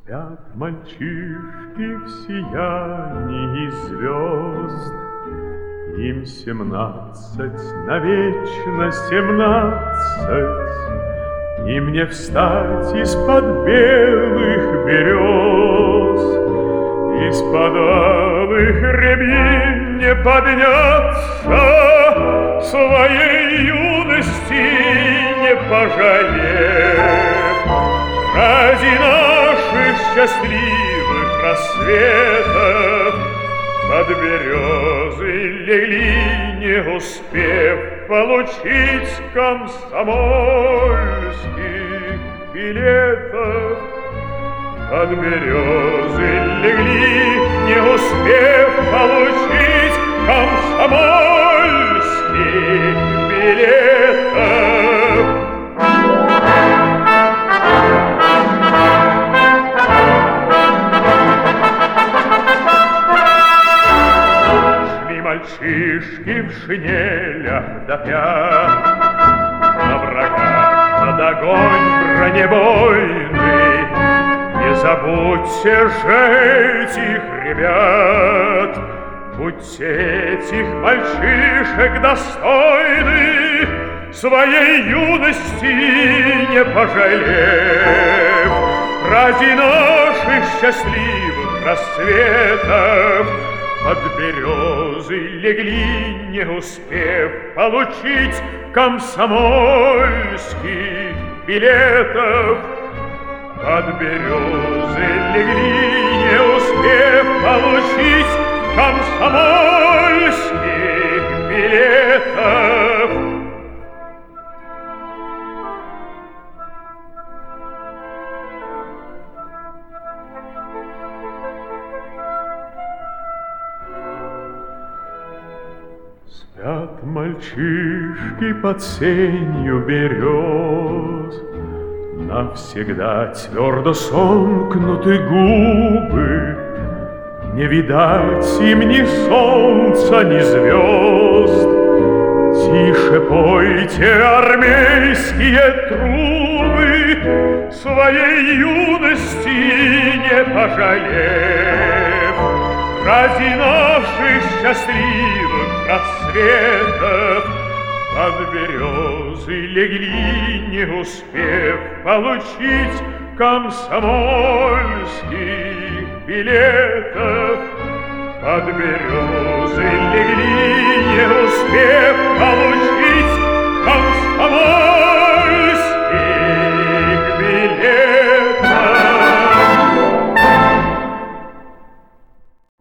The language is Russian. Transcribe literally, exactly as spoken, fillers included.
Спят мальчишки в сиянии звезд. Им семнадцать, навечно семнадцать. И мне встать из-под белых берез, из-под алых рябин не подняться, своей юности не пожалев. Ради наших счастливых рассветов под березы легли, не успев получить комсомольских билетов. Под березы легли, не успев получить комсомольских билетов. Мальчишки в шинелях до пят, на врага, под огонь бронебойный. Не забудьте же этих ребят, будьте этих мальчишек достойны, своей юности не пожалев. Ради наших счастливых рассветов под березы легли, не успев получить комсомольских билетов. Под березы легли, не успев получить комсомольских билетов. Спят мальчишки под сенью берез, навсегда твердо сомкнуты губы. Не видать им ни солнца, ни звезд. Тише пойте, армейские трубы, своей юности не пожалев. Ради наших счастливых рассветов под березы легли, не успев получить комсомольских билетов. Под березы легли, не успев получить